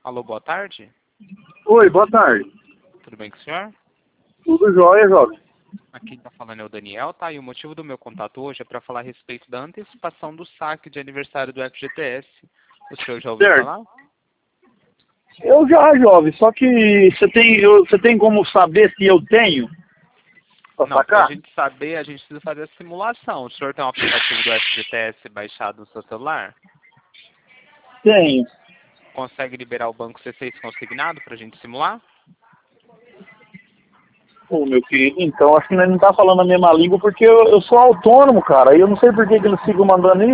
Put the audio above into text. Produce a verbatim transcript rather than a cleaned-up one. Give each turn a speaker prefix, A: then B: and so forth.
A: Alô, boa tarde.
B: Oi, boa tarde.
A: Tudo bem com o senhor?
B: Tudo jóia, Jovem?
A: Aqui tá falando é o Daniel, tá? E o motivo do meu contato hoje é para falar a respeito da antecipação do saque de aniversário do F G T S. O senhor já ouviu
B: Certo.
A: falar?
B: Eu já, Jovem, só que você tem, eu- você tem como saber se eu tenho pra
A: Não, pra
B: sacar?
A: gente saber, a gente precisa fazer a simulação. O senhor tem um aplicativo do F G T S baixado no seu celular?
B: Tenho.
A: Consegue liberar o banco C seis consignado pra gente simular?
B: Ô, meu querido, então acho que nós não tá falando a mesma língua porque eu, eu sou autônomo, cara. E eu não sei por que, que eles ficam mandando isso.